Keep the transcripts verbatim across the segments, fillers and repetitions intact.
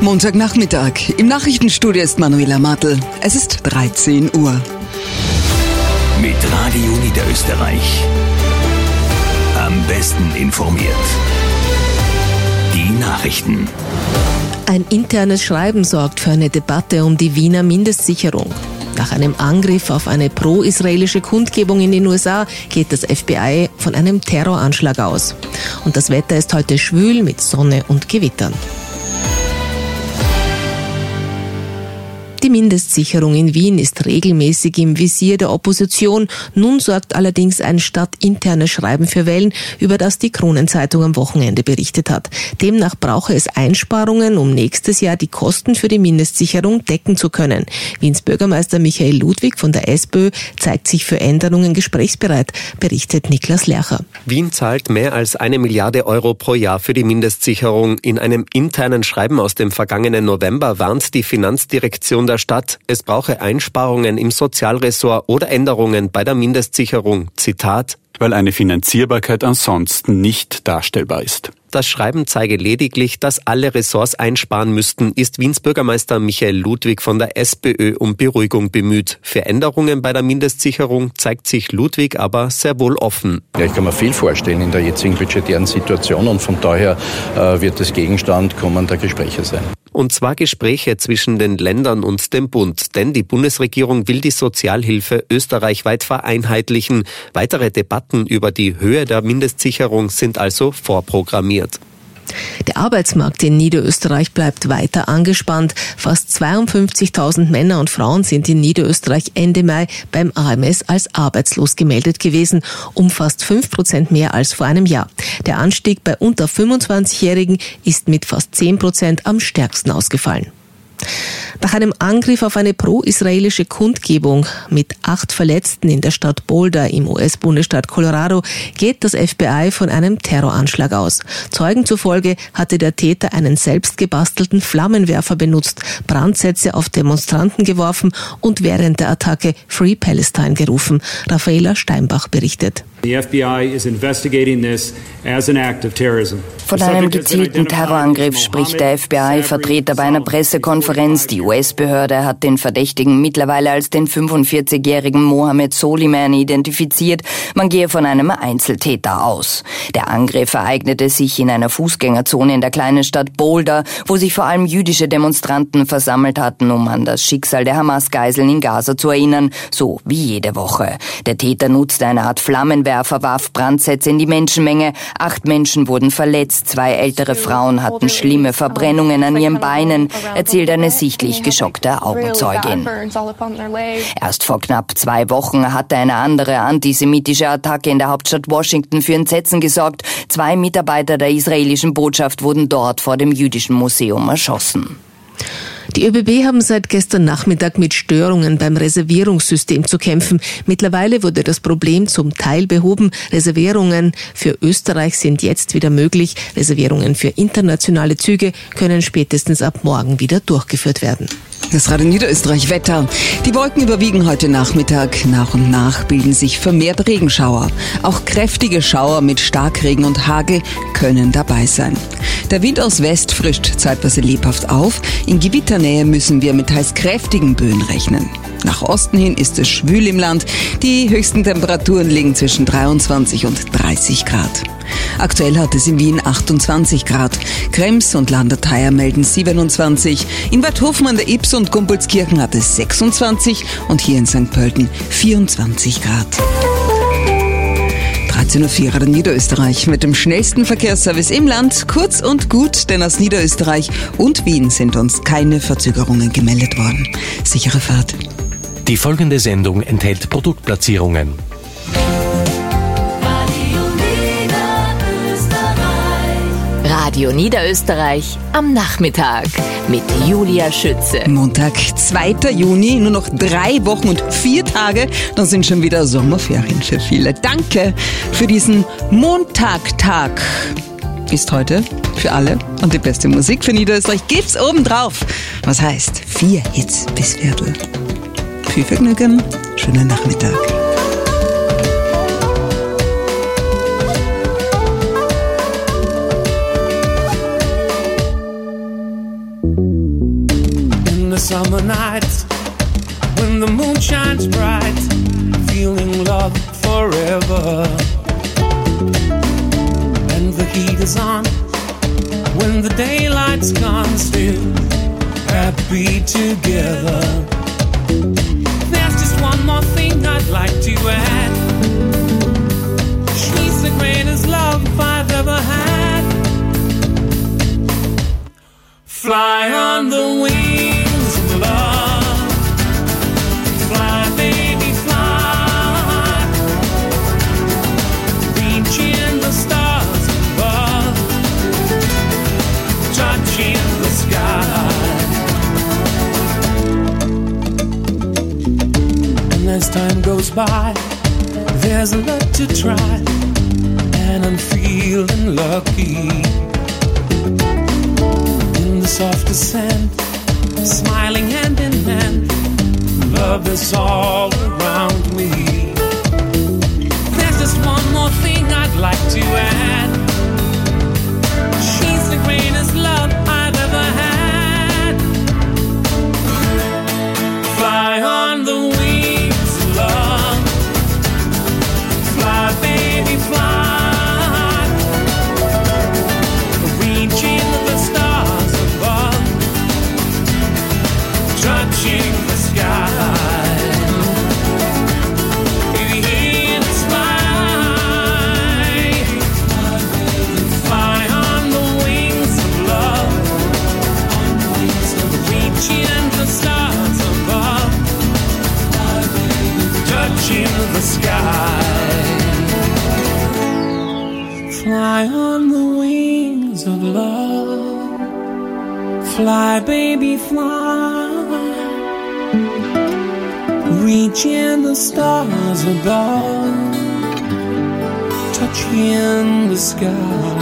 Montagnachmittag. Im Nachrichtenstudio ist Manuela Martl. Es ist dreizehn Uhr. Mit Radio Niederösterreich. Am besten informiert. Die Nachrichten. Ein internes Schreiben sorgt für eine Debatte um die Wiener Mindestsicherung. Nach einem Angriff auf eine pro-israelische Kundgebung in den U S A geht das F B I von einem Terroranschlag aus. Und das Wetter ist heute schwül mit Sonne und Gewittern. Die Mindestsicherung in Wien ist regelmäßig im Visier der Opposition. Nun sorgt allerdings ein stadtinternes Schreiben für Wellen, über das die Kronenzeitung am Wochenende berichtet hat. Demnach brauche es Einsparungen, um nächstes Jahr die Kosten für die Mindestsicherung decken zu können. Wiens Bürgermeister Michael Ludwig von der SPÖ zeigt sich für Änderungen gesprächsbereit, berichtet Niklas Lercher. Wien zahlt mehr als eine Milliarde Euro pro Jahr für die Mindestsicherung. In einem internen Schreiben aus dem vergangenen November warnt die Finanzdirektion der Stadt, es brauche Einsparungen im Sozialressort oder Änderungen bei der Mindestsicherung. Zitat: Weil eine Finanzierbarkeit ansonsten nicht darstellbar ist. Das Schreiben zeige lediglich, dass alle Ressorts einsparen müssten, ist Wiens Bürgermeister Michael Ludwig von der SPÖ um Beruhigung bemüht. Für Änderungen bei der Mindestsicherung zeigt sich Ludwig aber sehr wohl offen. Ja, ich kann mir viel vorstellen in der jetzigen budgetären Situation und von daher äh, wird es Gegenstand kommender Gespräche sein. Und zwar Gespräche zwischen den Ländern und dem Bund, denn die Bundesregierung will die Sozialhilfe österreichweit vereinheitlichen. Weitere Debatten über die Höhe der Mindestsicherung sind also vorprogrammiert. Der Arbeitsmarkt in Niederösterreich bleibt weiter angespannt. Fast zweiundfünfzigtausend Männer und Frauen sind in Niederösterreich Ende Mai beim A M S als arbeitslos gemeldet gewesen, um fast fünf Prozent mehr als vor einem Jahr. Der Anstieg bei unter fünfundzwanzigjährigen ist mit fast zehn Prozent am stärksten ausgefallen. Nach einem Angriff auf eine pro-israelische Kundgebung mit acht Verletzten in der Stadt Boulder im U S-Bundesstaat Colorado geht das F B I von einem Terroranschlag aus. Zeugen zufolge hatte der Täter einen selbst gebastelten Flammenwerfer benutzt, Brandsätze auf Demonstranten geworfen und während der Attacke Free Palestine gerufen. Raffaela Steinbach berichtet. The F B I is investigating this as an act of terrorism. Von einem gezielten Terrorangriff spricht der F B I-Vertreter bei einer Pressekonferenz. Die U S-Behörde hat den Verdächtigen mittlerweile als den fünfundvierzigjährigen Mohammed Soliman identifiziert. Man gehe von einem Einzeltäter aus. Der Angriff ereignete sich in einer Fußgängerzone in der kleinen Stadt Boulder, wo sich vor allem jüdische Demonstranten versammelt hatten, um an das Schicksal der Hamas-Geiseln in Gaza zu erinnern, so wie jede Woche. Der Täter nutzte eine Art Flammenwerfer, warf Brandsätze in die Menschenmenge. Acht Menschen wurden verletzt. Zwei ältere Frauen hatten schlimme Verbrennungen an ihren Beinen, erzählt eine sichtlich geschockte Augenzeugin. Erst vor knapp zwei Wochen hatte eine andere antisemitische Attacke in der Hauptstadt Washington für Entsetzen gesorgt. Zwei Mitarbeiter der israelischen Botschaft wurden dort vor dem jüdischen Museum erschossen. Die ÖBB haben seit gestern Nachmittag mit Störungen beim Reservierungssystem zu kämpfen. Mittlerweile wurde das Problem zum Teil behoben. Reservierungen für Österreich sind jetzt wieder möglich. Reservierungen für internationale Züge können spätestens ab morgen wieder durchgeführt werden. Das Radio Niederösterreich Wetter. Die Wolken überwiegen heute Nachmittag. Nach und nach bilden sich vermehrt Regenschauer. Auch kräftige Schauer mit Starkregen und Hagel können dabei sein. Der Wind aus West frischt zeitweise lebhaft auf. In Gewitternähe müssen wir mit teils kräftigen Böen rechnen. Nach Osten hin ist es schwül im Land. Die höchsten Temperaturen liegen zwischen dreiundzwanzig und dreißig Grad. Aktuell hat es in Wien achtundzwanzig Grad. Krems und Landertheier melden siebenundzwanzig. In Bad Hofmann an der Ips und Gumpolskirchen hat es sechsundzwanzig und hier in Sankt Pölten vierundzwanzig Grad. dreizehn Uhr vier Radio Niederösterreich mit dem schnellsten Verkehrsservice im Land. Kurz und gut, denn aus Niederösterreich und Wien sind uns keine Verzögerungen gemeldet worden. Sichere Fahrt. Die folgende Sendung enthält Produktplatzierungen. Radio Niederösterreich am Nachmittag mit Julia Schütze. Montag, zweiter Juni, nur noch drei Wochen und vier Tage, dann sind schon wieder Sommerferien für viele. Danke für diesen Montagtag. Ist heute für alle und die beste Musik für Niederösterreich gibt's obendrauf. Was heißt vier Hits bis Viertel. Viel Vergnügen, schönen Nachmittag. Thank you. summer nights when the moon shines bright, feeling love forever. And the heat is on when the daylight's gone, still happy together. There's just one more thing I'd like to add. She's the greatest love I've ever had. Fly on the wings of love. Fly, baby, fly. Reaching the stars above, touching the sky. And as time goes by, there's a lot to try, and I'm feeling lucky. In the soft descent, smiling hand in hand, love is all around me. There's just one more thing I'd like to add. She's the greatest love I've ever had. Fly on the wings of love. Fly, baby, fly. Reaching the stars above, touching the sky. Baby, in the sky. Fly on the wings of love. Reaching the stars above, touching the sky. Fly on the wings of love. Fly, baby, fly. Reaching the stars above, touching the sky.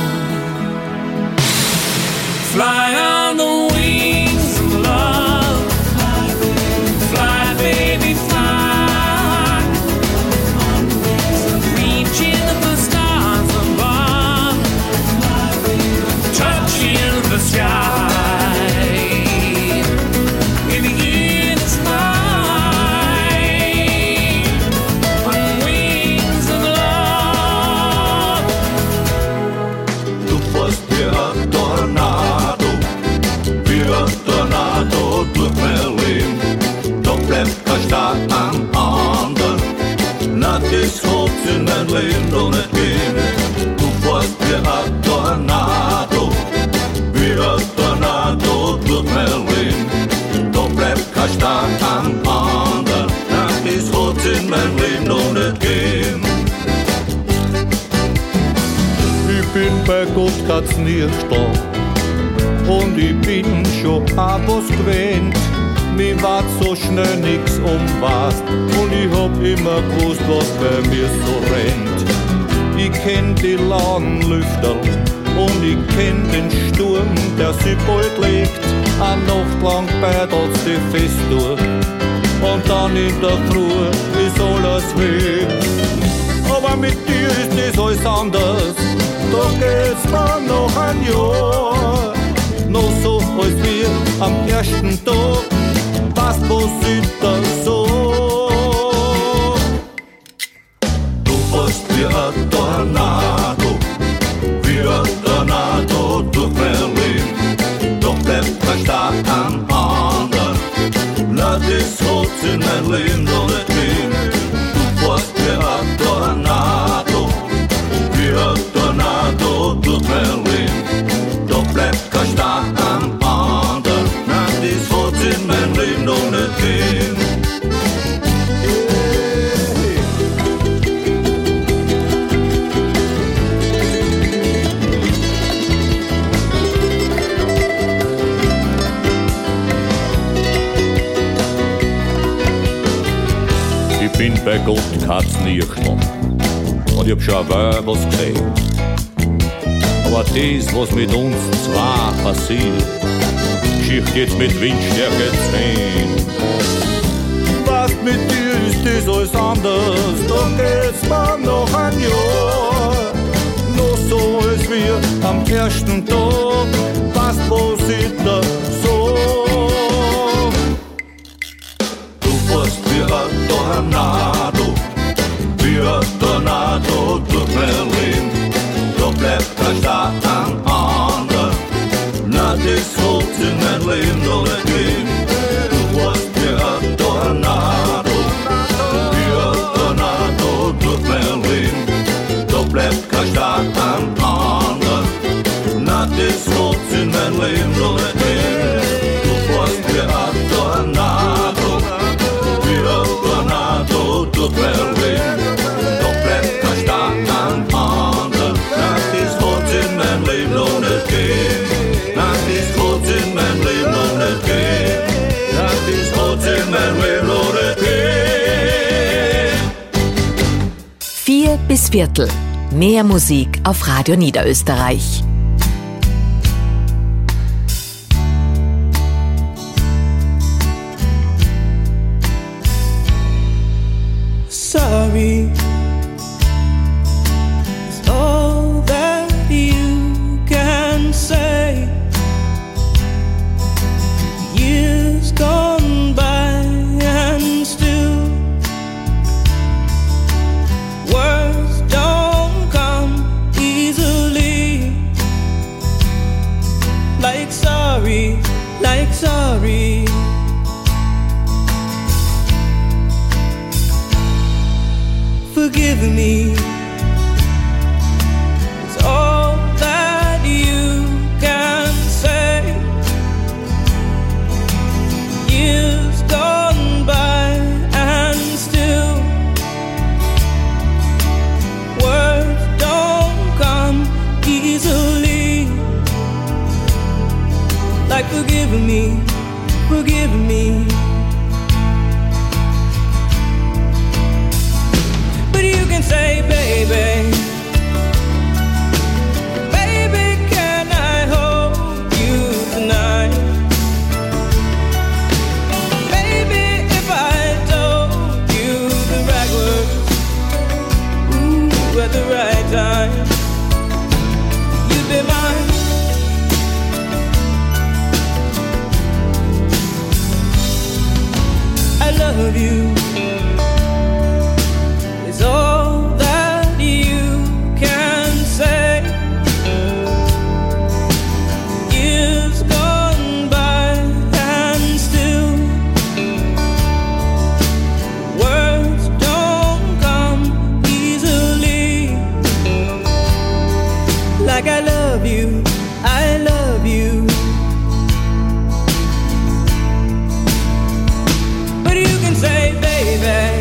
Fly on the wings of love. Fly, baby, fly. Reaching the stars above, touching the sky. In the inner sky, on wings of love. Tu foste a tornado, via tornado durch Berlin. Doch bleibt kein Staat am anderen. Not is hope in mein Leben und nicht gehen. Du foste a tornado, via tornado durch Berlin. Doch bleibt kein Staat am anderen. Not is hope in mein Leben und nicht gehen. Ich bin bei Gott ganz nie gestanden und ich bin schon auch was gewöhnt. Mir war so schnell nix umwas und ich hab immer gewusst, was bei mir so rennt. Ich kenn die lauen Lüfter und ich kenn den Sturm, der sich bald legt. Eine Nacht lang beidelt's die fest durch und dann in der Früh ist alles weg. Aber mit dir ist das alles anders. Da geht's mir noch ein Jahr, noch so als wir am ersten Tag. Was passiert da so? Du foste wie ein Tornado, wie ein Tornado durch Berlin. Doch bleibt kein Staat am anderen. Na, das hat's in mein Leben noch nicht gehen. Du foste wie ein Tornado, wie ein Tornado durch Berlin. Doch bleibt kein Staat am anderen. Na, das hat's in mein Leben noch nicht gehen. Ich bin bei Gott Katz nie gestanden und ich hab schon auch was gesehen. Aber das, was mit uns zwei passiert, Geschichte jetzt mit Windstärke zehn. Was mit dir ist das alles anders, da geht's mir noch ein Jahr. Noch so als wir am ersten Tag, was passiert da so? wie ein Tornado, wie ein Tornado durch mein Leben. Da bleibt kein Staat am anderen. Na, das hat in mein Leben noch nicht gegeben. Du warst wie ein Tornado, wie ein Tornado durch mein Leben. Da bleibt kein Staat am anderen. Na, das hat in mein Leben noch nicht gegeben. Du warst wie ein Tornado, wie ein Tornado durch mein Leben. Da bleibt kein Staat am anderen. Na, das hat in mein Leben noch nicht gegeben. Na, das hat in mein Leben noch nicht gegeben. Na, das hat in mein Leben noch nicht gegeben. Vier bis Viertel. Mehr Musik auf Radio Niederösterreich. Sorry is all that you can say. Years gone by and still words don't come easily. Like sorry, like sorry. Forgive me, it's all that you can say. Years gone by and still words don't come easily. Like forgive me, forgive me. Say, baby, baby, can I hold you tonight? Baby, if I told you the right words, ooh, at the right time, you'd be mine. I love you. It's all like I love you, I love you. But you can say, baby,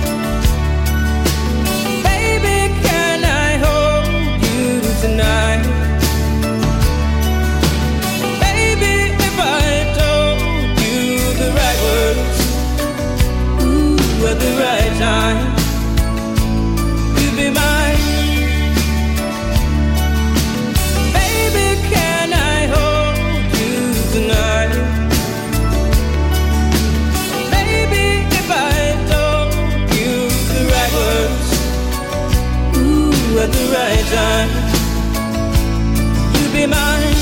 baby, can I hold you tonight? Baby, if I told you the right words, ooh, at the right time, you'd be mine. At the right time, you'd be mine.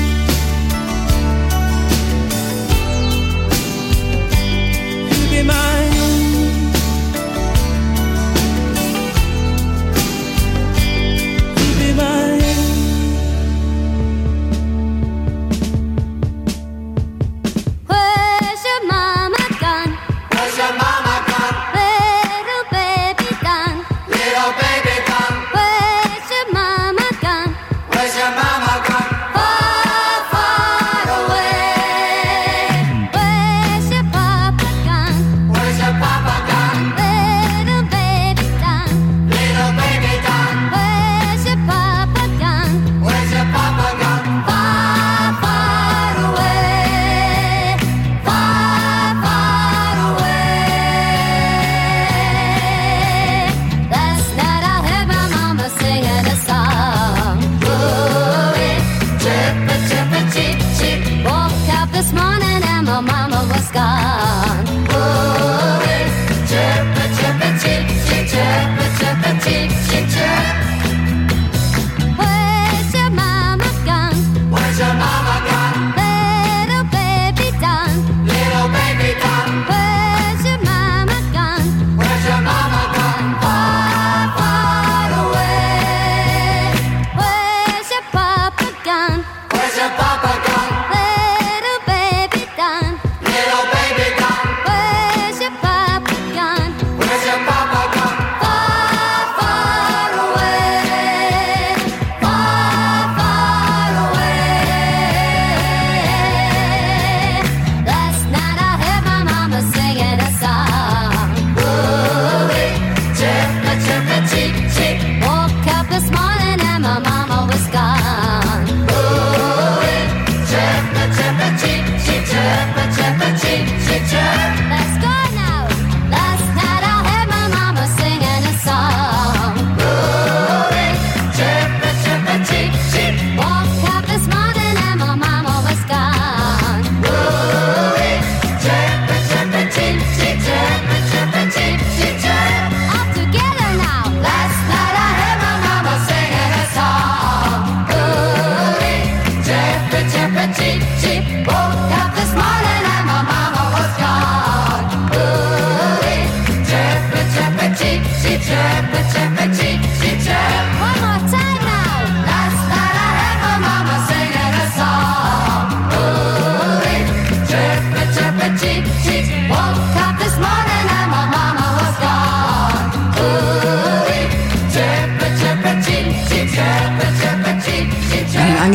You'd be mine. You'd be mine. Where's your mama gone? Where's your mama gone? Little baby gone. Little baby gone. Mama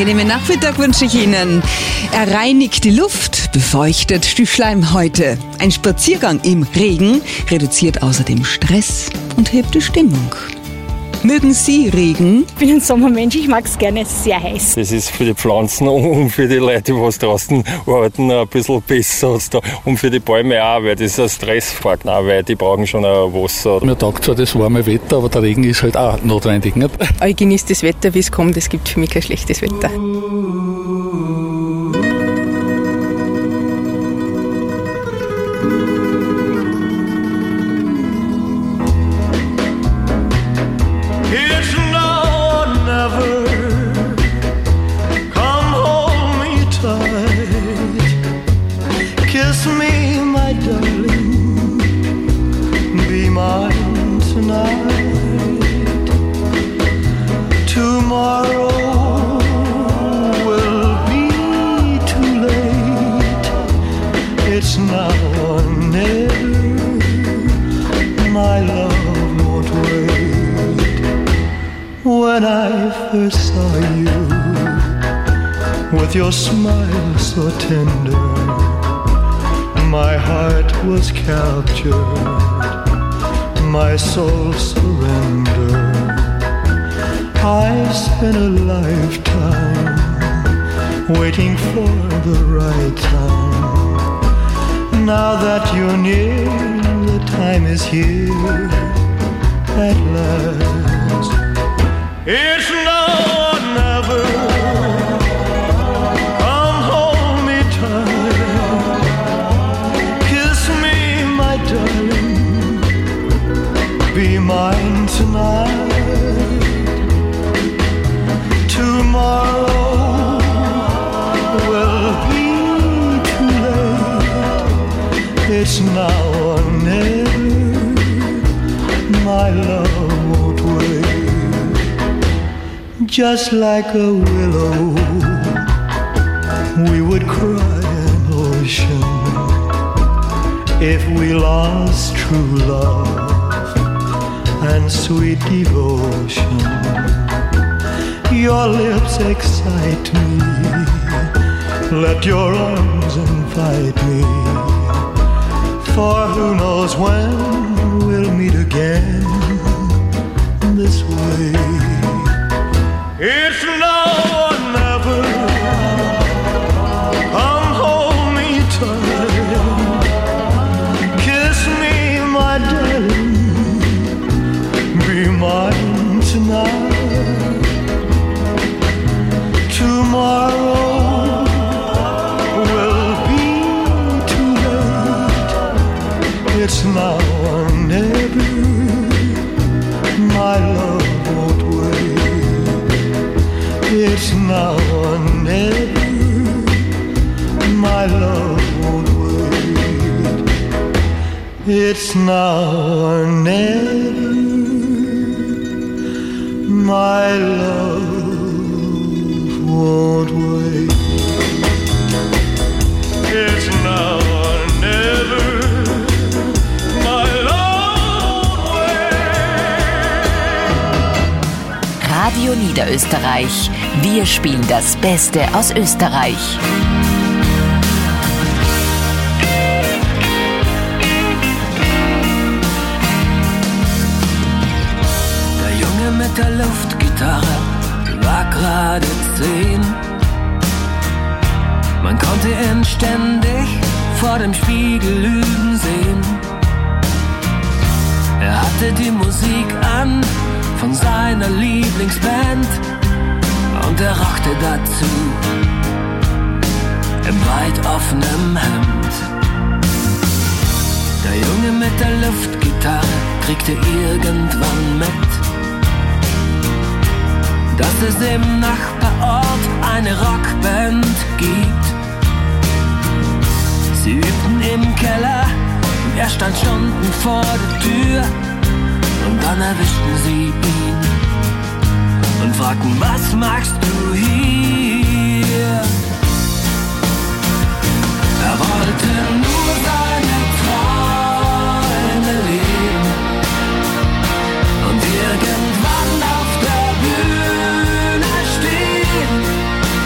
angenehmen Nachmittag wünsche ich Ihnen. Er reinigt die Luft, befeuchtet die Schleimhäute. Ein Spaziergang im Regen reduziert außerdem Stress und hebt die Stimmung. Mögen Sie Regen? Ich bin ein Sommermensch, ich mag es gerne sehr heiß. Das ist für die Pflanzen und für die Leute, die was draußen arbeiten, ein bisschen besser. Und für die Bäume auch, weil das ist ein Stressfaktor, weil die brauchen schon ein Wasser. Mir taugt zwar das warme Wetter, aber der Regen ist halt auch notwendig. Nicht? Ich genieße das Wetter, wie es kommt. Es gibt für mich kein schlechtes Wetter. Kiss me, my darling, be mine tonight. Tomorrow will be too late. It's now or never. My love won't wait. When I first saw you, with your smile so tender, my heart was captured, my soul surrendered. I spent a lifetime waiting for the right time. Now that you're near, the time is here at last. It's now or never. Come hold me tight. Kiss me, my darling. Be mine tonight. Tomorrow will be too late. It's now or never. My love won't wait. Just like a willow, we would cry an ocean if we lost true love and sweet devotion. Your lips excite me, let your arms invite me, for who knows when we'll meet again this way. It's now or never. Come hold me tight. Kiss me, my darling. Be mine tonight. Tomorrow will be too late. It's now or never. My love won't wait. It's now or never. My love won't wait. It's now or never. My love won't wait. It's now or never. My love won't wait. Radio Niederösterreich. Wir spielen das Beste aus Österreich. Der Junge mit der Luftgitarre war gerade zehn. Man konnte ihn ständig vor dem Spiegel üben sehen. Er hatte die Musik an von seiner Lieblingsband und er rockte dazu im weit offenen Hemd. Der Junge mit der Luftgitarre kriegte irgendwann mit, dass es im Nachbarort eine Rockband gibt. Sie übten im Keller und er stand Stunden vor der Tür. Und dann erwischten sie ihn und fragten, was machst du hier? Er wollte nur seine Träume leben und irgendwann auf der Bühne stehen.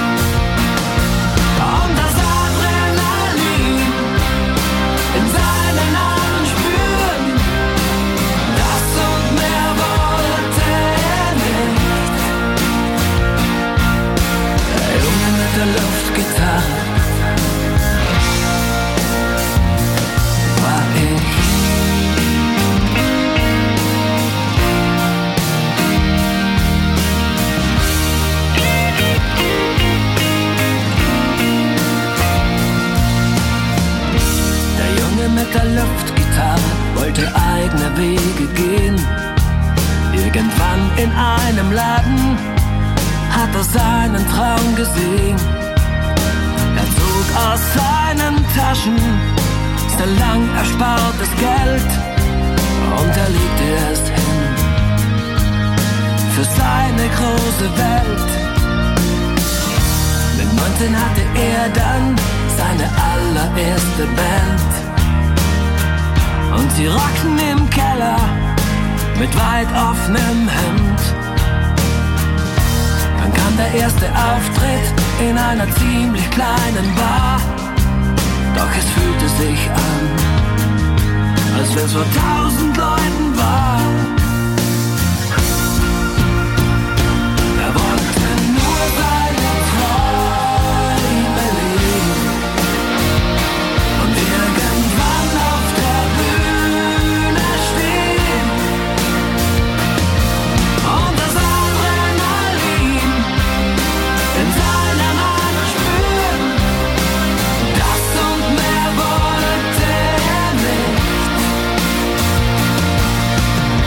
eigene Wege gehen. Irgendwann in einem Laden hat er seinen Traum gesehen. Er zog aus seinen Taschen sein lang erspartes Geld und er legte es hin für seine große Welt. Mit neunzehn hatte er dann seine allererste Band und sie rockten im Keller mit weit offenem Hemd. Dann kam der erste Auftritt in einer ziemlich kleinen Bar, doch es fühlte sich an, als wär's vor tausend Leuten war. Er wollte nur seine Träume leben und irgendwann auf der Bühne stehen und das Adrenalin in seinen Adern spüren. Das und mehr wollte er nicht.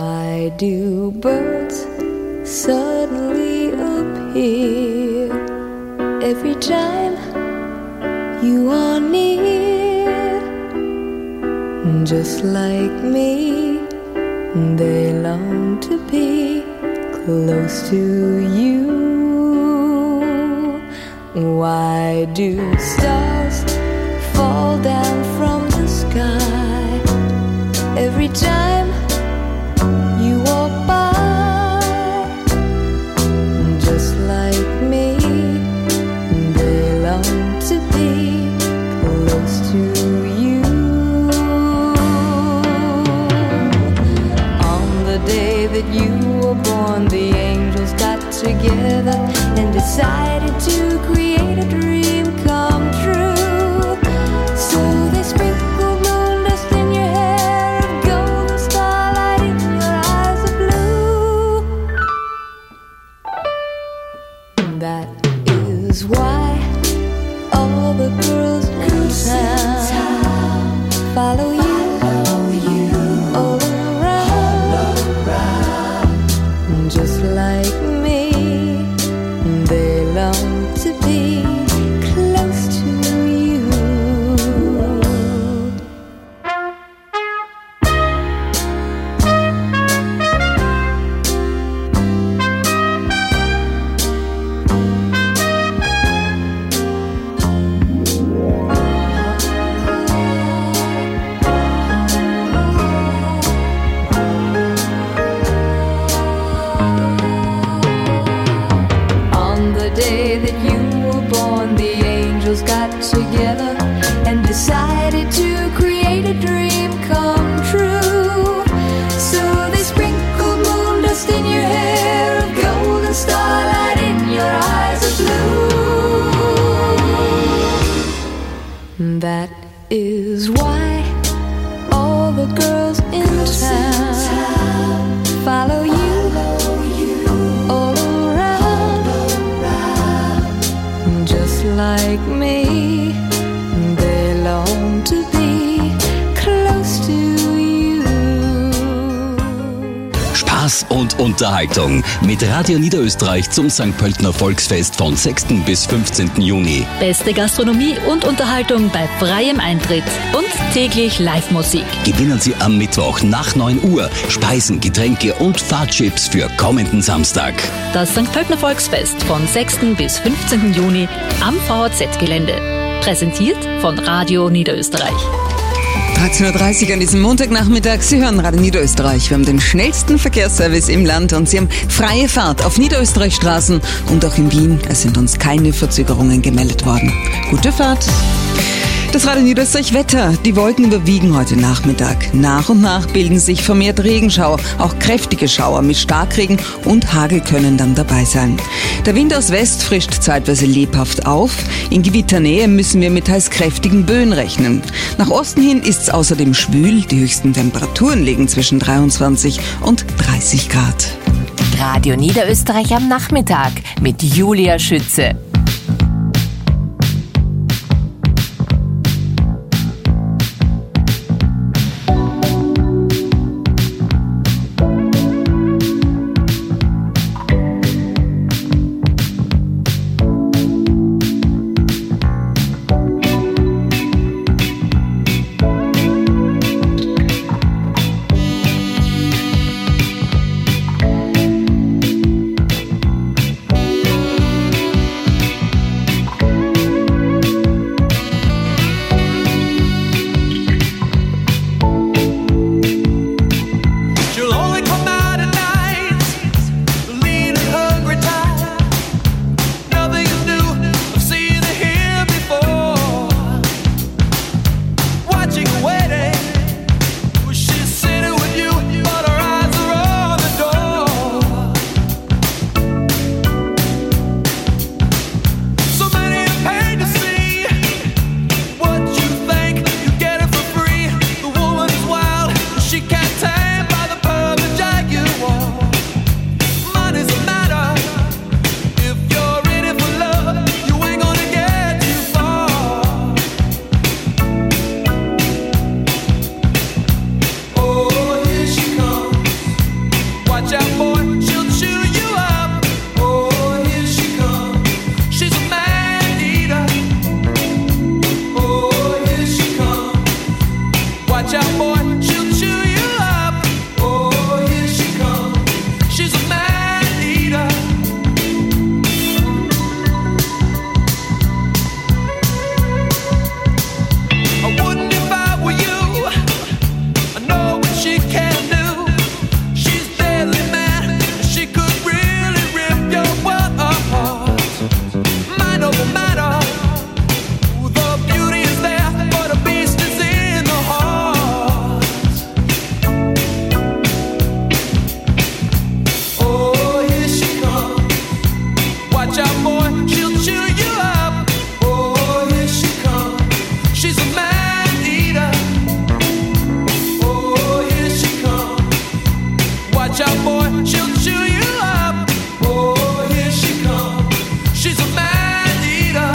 Why do birds suddenly appear every time you are near? Just like me, they long to be close to you. Why do stars fall down from the sky every time you walk by? Just like me, they long to be close to you. On the day that you were born, the angels got together and decided to create a dream come true. So they sprinkled moon dust in your hair and golden starlight in your eyes of blue. That is why all the girls in town follow you. Just like me, they long to be close to you. Got together and decided to create a dream come true. So they sprinkled moon dust in your hair, of golden starlight in your eyes of blue. That is why all the girls in town follow you all around. Just like me, they long to be close to you. Spaß und Unterhaltung mit Radio Niederösterreich zum Sankt Pöltener Volksfest von sechsten bis fünfzehnten Juni. Beste Gastronomie und Unterhaltung bei freiem Eintritt und täglich Live-Musik. Gewinnen Sie am Mittwoch nach neun Uhr Speisen, Getränke und Fahrtchips für kommenden Samstag. Das Sankt Pöltener Volksfest von sechsten bis fünfzehnten Juni am V H Z-Gelände. Präsentiert von Radio Niederösterreich. dreizehn Uhr dreißig an diesem Montagnachmittag. Sie hören Radio Niederösterreich. Wir haben den schnellsten Verkehrsservice im Land und Sie haben freie Fahrt auf Niederösterreichstraßen und auch in Wien. Es sind uns keine Verzögerungen gemeldet worden. Gute Fahrt. Das Radio Niederösterreich Wetter. Die Wolken überwiegen heute Nachmittag. Nach und nach bilden sich vermehrt Regenschauer. Auch kräftige Schauer mit Starkregen und Hagel können dann dabei sein. Der Wind aus West frischt zeitweise lebhaft auf. In Gewitternähe müssen wir mit teils kräftigen Böen rechnen. Nach Osten hin ist es außerdem schwül. Die höchsten Temperaturen liegen zwischen dreiundzwanzig und dreißig Grad. Radio Niederösterreich am Nachmittag mit Julia Schütze. Watch out, boy, she'll chew you up. Oh, here she comes. She's a man eater.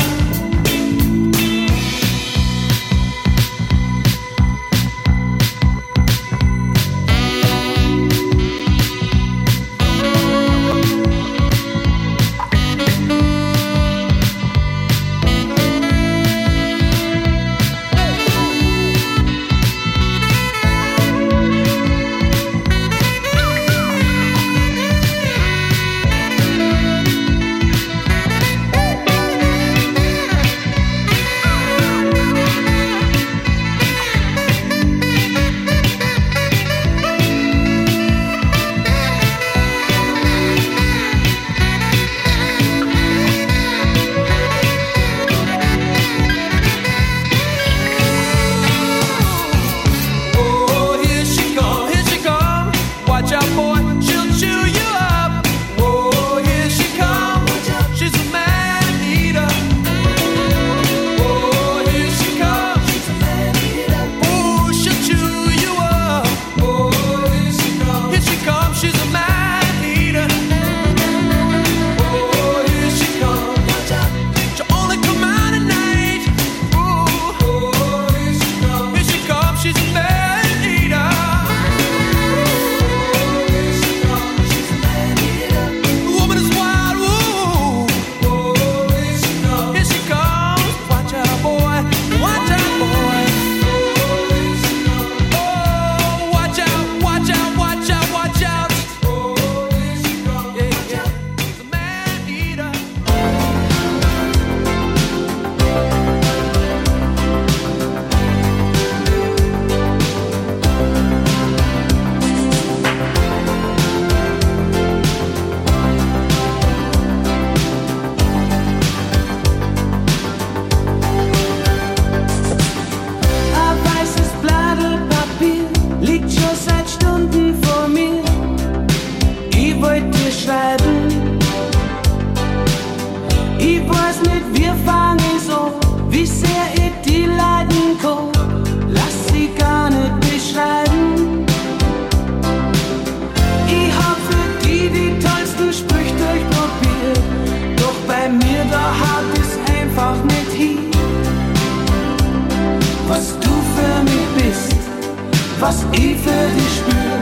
Was ich für dich spür,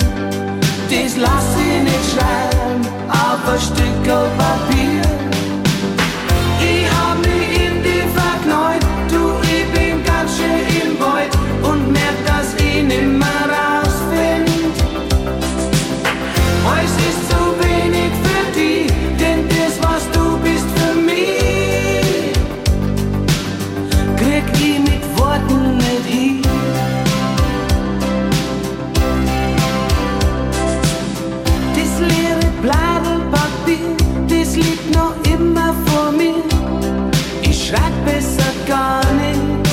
das lass ich nicht schreiben auf ein Stück Papier. Ich hab mich in dich verknallt, du, ich bin ganz schön im Wald und merk, dass ich nimmer rausfind. Alles ist zu wenig für dich, denn das, was du bist für mich, krieg ich mit Worten nicht hin. Blattpapier, das liegt noch immer vor mir. Ich schreib besser gar nichts,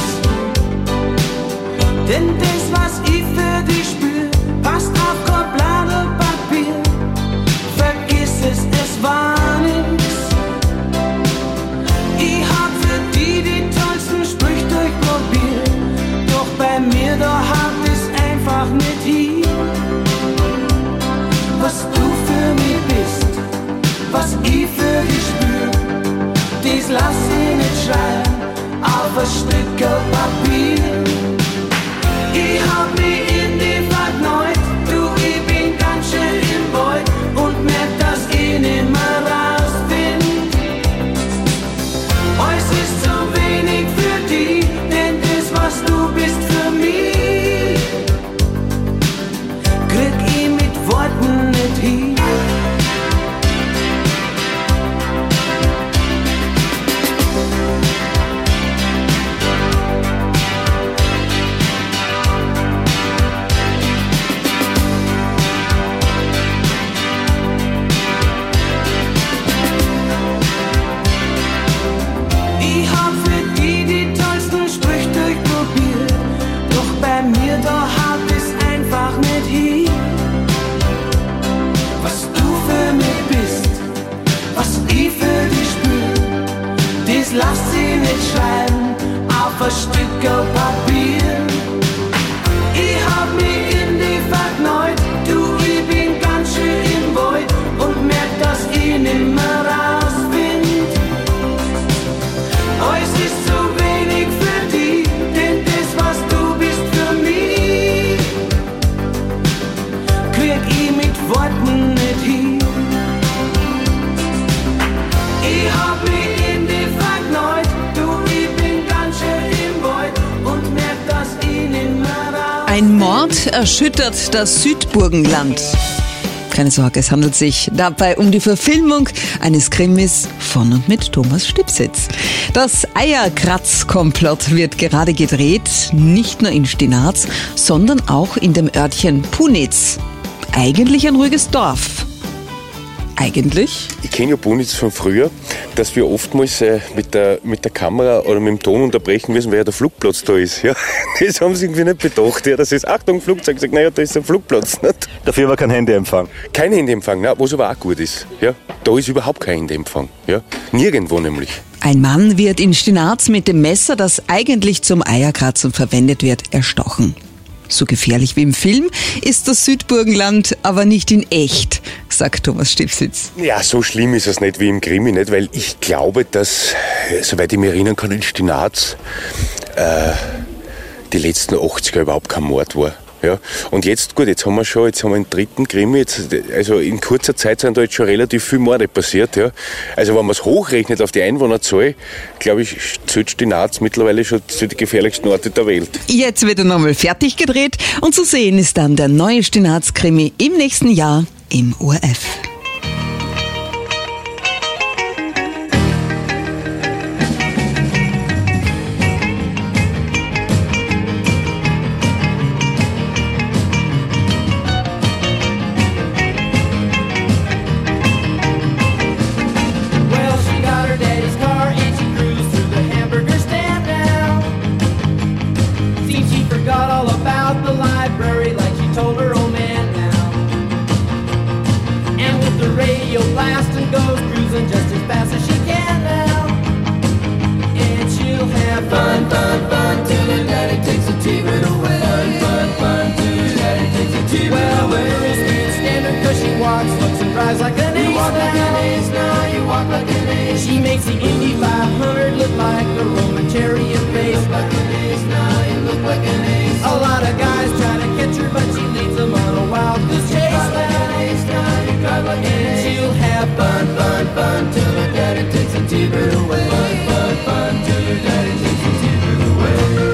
denn das, was ich für dich spür, passt auf kein Blattpapier. Vergiss es, es war nix. Ich hab für die die tollsten Sprüche durchprobiert, doch bei mir da hat es einfach nicht hin. Was du für mich bist, was ich für dich spür, dies lass ich nicht schreiben auf ein Stück Papier. Ich erschüttert das Südburgenland. Keine Sorge, es handelt sich dabei um die Verfilmung eines Krimis von und mit Thomas Stipsitz. Das Eierkratz-Komplott wird gerade gedreht, nicht nur in Stinaz, sondern auch in dem Örtchen Punitz. Eigentlich ein ruhiges Dorf. Eigentlich? Ich kenne ja Punitz von früher, dass wir oftmals äh, mit, der, mit der Kamera oder mit dem Ton unterbrechen müssen, weil ja der Flugplatz da ist. Ja, das haben sie irgendwie nicht bedacht. Ja, das ist, Achtung, Flugzeug, sagt, naja, da ist ein Flugplatz. Nicht? Dafür aber kein Handyempfang. Kein Handyempfang, nein, was aber auch gut ist. Ja, da ist überhaupt kein Handyempfang. Ja, nirgendwo nämlich. Ein Mann wird in Stinaz mit dem Messer, das eigentlich zum Eierkratzen verwendet wird, erstochen. So gefährlich wie im Film ist das Südburgenland aber nicht in echt, sagt Thomas Stipsitz. Ja, so schlimm ist es nicht wie im Krimi, nicht, weil ich glaube, dass, soweit ich mich erinnern kann, in Stinaz äh, die letzten achtziger überhaupt kein Mord war. Ja. Und jetzt, gut, jetzt haben wir schon, jetzt haben wir einen dritten Krimi, jetzt, also in kurzer Zeit sind da jetzt schon relativ viele Morde passiert, ja. Also wenn man es hochrechnet auf die Einwohnerzahl, glaube ich, zählt Stinaz mittlerweile schon zu den gefährlichsten Orten der Welt. Jetzt wird er nochmal fertig gedreht und zu sehen ist dann der neue Stinaz-Krimi im nächsten Jahr im O R F. She makes the Indy five hundred look like a Roman chariot race. Like an ace, now you look like an ace. A lot of guys try to catch her, but she leads them on a wild goose chase. Like an ace, now you drive like an ace. And she'll have fun, fun, fun till her daddy takes a T-bird away. Fun, fun, fun till her daddy takes a T-bird away.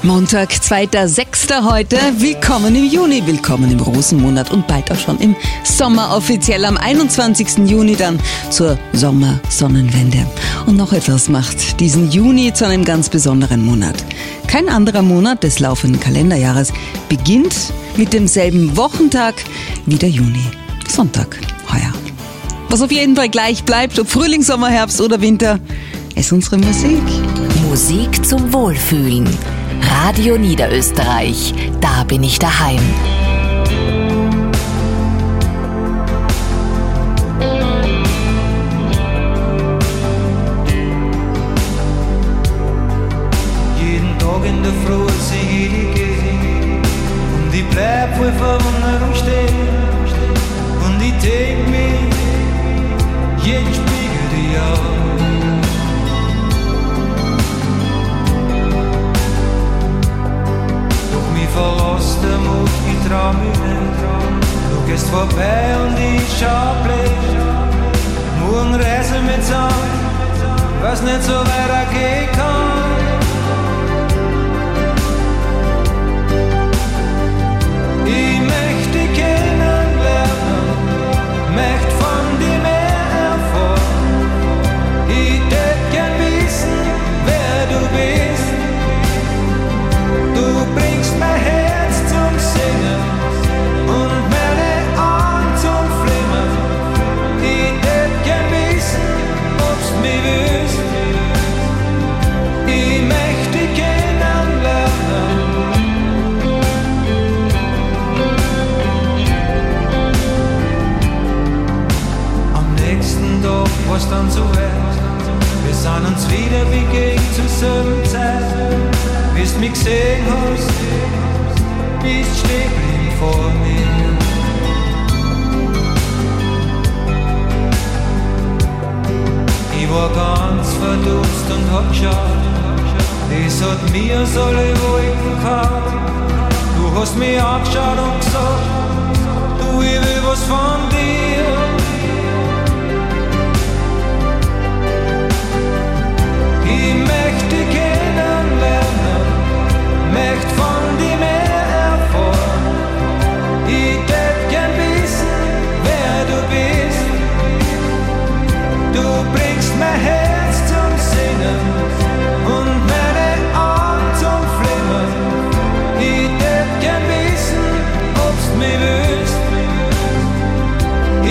Montag, zweiter sechster heute. Willkommen im Juni, willkommen im Rosenmonat und bald auch schon im Sommer, offiziell am einundzwanzigsten Juni dann zur Sommersonnenwende. Und noch etwas macht diesen Juni zu einem ganz besonderen Monat. Kein anderer Monat des laufenden Kalenderjahres beginnt mit demselben Wochentag wie der Juni. Sonntag, heuer. Was auf jeden Fall gleich bleibt, ob Frühling, Sommer, Herbst oder Winter, ist unsere Musik. Musik zum Wohlfühlen. Radio Niederösterreich, da bin ich daheim. Jeden Tag in der Früh sehe ich die gehen und ich bleib voll Verwunderung stehen und ich denk mir jeden Spiegel die Augen. Verlass der Mut, ich trau mich nicht. Du gehst vorbei und ich schau blöd. Morgen reisen wir zusammen, was nicht so weitergehen kann. Ich möchte dich kennenlernen, möchte von dir mehr erfahren. Ich tät gern wissen, wer du bist. Du bringst mein Herz zum Singen und meine Augen zum Flimmern. Ich tät gern wissen, ob's mich wüsst. Ich möchte dich kennenlernen. Am nächsten Tag war's dann so weit. Wir sahen uns wieder wie gegen zur selben Zeit. Bis du mich gesehen hast, bist stehen geblieben vor mir. Ich war ganz verdutzt und hab geschaut, es hat mir so alle Wolken gehauen. Du hast mich angeschaut und gesagt, du, ich will was von dir. Ich möchte dich kennenlernen, möchte von dir mehr erfahren. Ich tät gern wissen, wer du bist. Du bringst mein Herz zum Singen und meine Augen zum Flimmern. Ich tät gern wissen, ob's mich wüsst.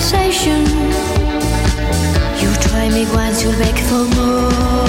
conversation. You try me once, you'll beg for more.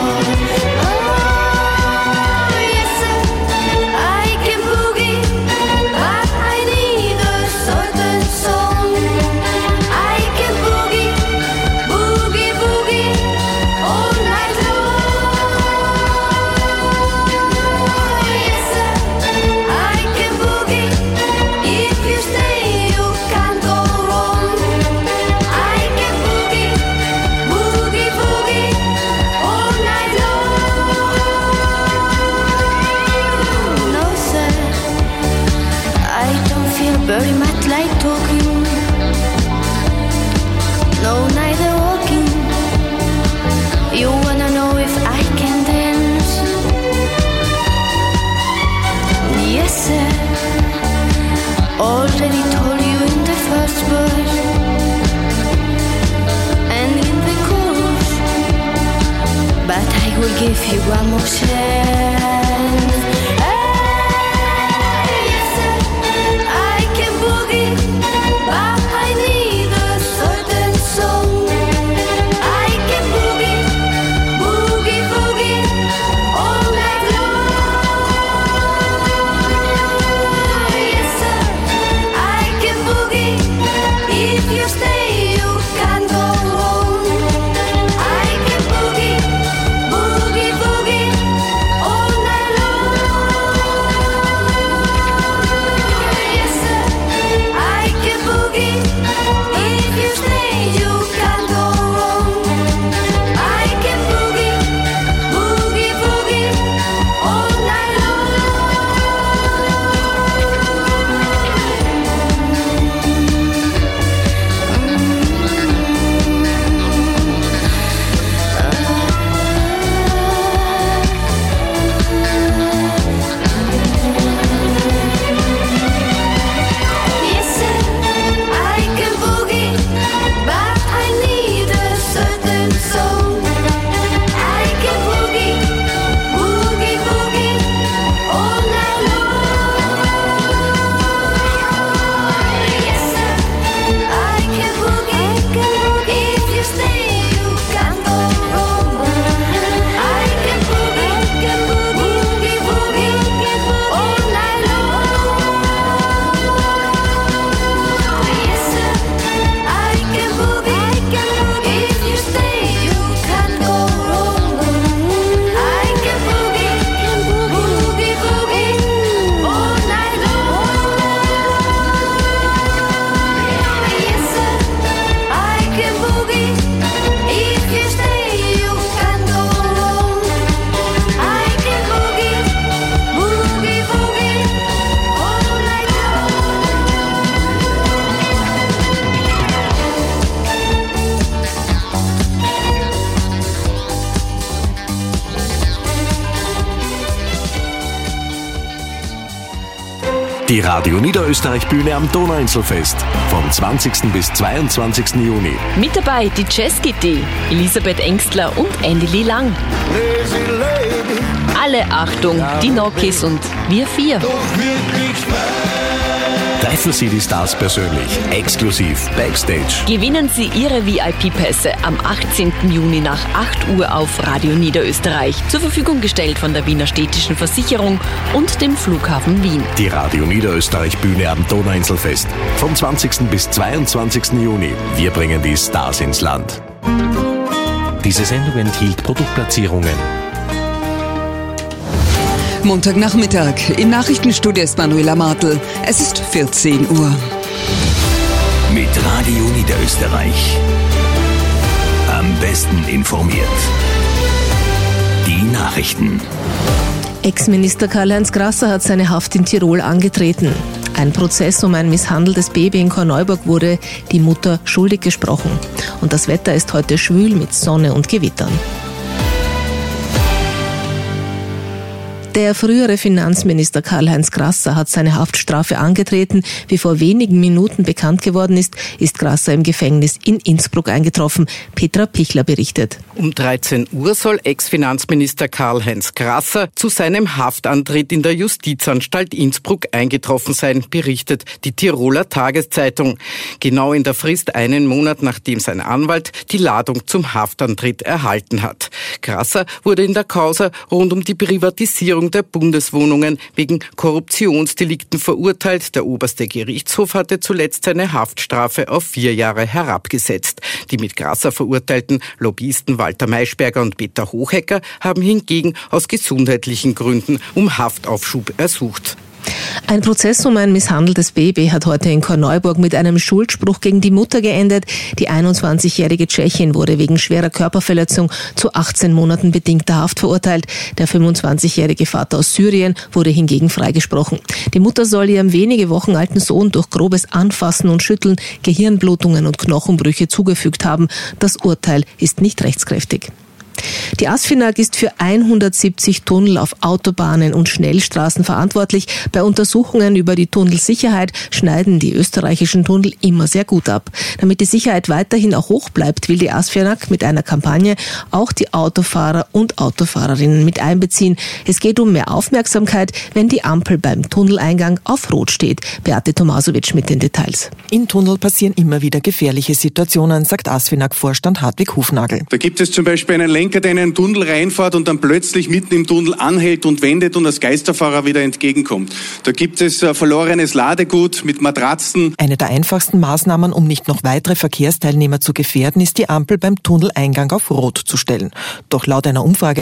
Very much like talking. No, neither walking. You wanna know if I can dance? Yes, sir. Already told you in the first verse and in the chorus, but I will give you one more chance. Die Radio Niederösterreich Bühne am Donauinselfest vom zwanzigsten bis zweiundzwanzigsten Juni. Mit dabei die Jazz Kitty, Elisabeth Engstler und Andy Lee Lang. Alle Achtung, die Nokis und wir vier. Treffen Sie die Stars persönlich, exklusiv, Backstage. Gewinnen Sie Ihre V I P-Pässe am achtzehnten Juni nach acht Uhr auf Radio Niederösterreich. Zur Verfügung gestellt von der Wiener Städtischen Versicherung und dem Flughafen Wien. Die Radio Niederösterreich Bühne am Donauinselfest vom zwanzigsten bis zweiundzwanzigsten Juni. Wir bringen die Stars ins Land. Diese Sendung enthielt Produktplatzierungen. Montagnachmittag. Im Nachrichtenstudio ist Manuela Martl. Es ist vierzehn Uhr. Mit Radio Niederösterreich. Am besten informiert. Die Nachrichten. Ex-Minister Karl-Heinz Grasser hat seine Haft in Tirol angetreten. Ein Prozess um ein misshandeltes Baby in Korneuburg wurde die Mutter schuldig gesprochen. Und das Wetter ist heute schwül mit Sonne und Gewittern. Der frühere Finanzminister Karl-Heinz Grasser hat seine Haftstrafe angetreten. Wie vor wenigen Minuten bekannt geworden ist, ist Grasser im Gefängnis in Innsbruck eingetroffen. Petra Pichler berichtet. Um dreizehn Uhr soll Ex-Finanzminister Karl-Heinz Grasser zu seinem Haftantritt in der Justizanstalt Innsbruck eingetroffen sein, berichtet die Tiroler Tageszeitung. Genau in der Frist einen Monat, nachdem sein Anwalt die Ladung zum Haftantritt erhalten hat. Grasser wurde in der Causa rund um die Privatisierung der Bundeswohnungen wegen Korruptionsdelikten verurteilt. Der oberste Gerichtshof hatte zuletzt seine Haftstrafe auf vier Jahre herabgesetzt. Die mit Grasser verurteilten Lobbyisten Walter Maischberger und Peter Hochegger haben hingegen aus gesundheitlichen Gründen um Haftaufschub ersucht. Ein Prozess um ein misshandeltes Baby hat heute in Korneuburg mit einem Schuldspruch gegen die Mutter geendet. Die einundzwanzigjährige Tschechin wurde wegen schwerer Körperverletzung zu achtzehn Monaten bedingter Haft verurteilt. Der fünfundzwanzigjährige Vater aus Syrien wurde hingegen freigesprochen. Die Mutter soll ihrem wenige Wochen alten Sohn durch grobes Anfassen und Schütteln Gehirnblutungen und Knochenbrüche zugefügt haben. Das Urteil ist nicht rechtskräftig. Die ASFINAG ist für hundertsiebzig Tunnel auf Autobahnen und Schnellstraßen verantwortlich. Bei Untersuchungen über die Tunnelsicherheit schneiden die österreichischen Tunnel immer sehr gut ab. Damit die Sicherheit weiterhin auch hoch bleibt, will die ASFINAG mit einer Kampagne auch die Autofahrer und Autofahrerinnen mit einbeziehen. Es geht um mehr Aufmerksamkeit, wenn die Ampel beim Tunneleingang auf Rot steht. Beate Tomasovic mit den Details. Im Tunnel passieren immer wieder gefährliche Situationen, sagt ASFINAG-Vorstand Hartwig Hufnagel. Da gibt es zum Beispiel einen Lenker, der in einen Tunnel reinfährt und dann plötzlich mitten im Tunnel anhält und wendet und als Geisterfahrer wieder entgegenkommt. Da gibt es äh, verlorenes Ladegut mit Matratzen. Eine der einfachsten Maßnahmen, um nicht noch weitere Verkehrsteilnehmer zu gefährden, ist die Ampel beim Tunneleingang auf Rot zu stellen. Doch laut einer Umfrage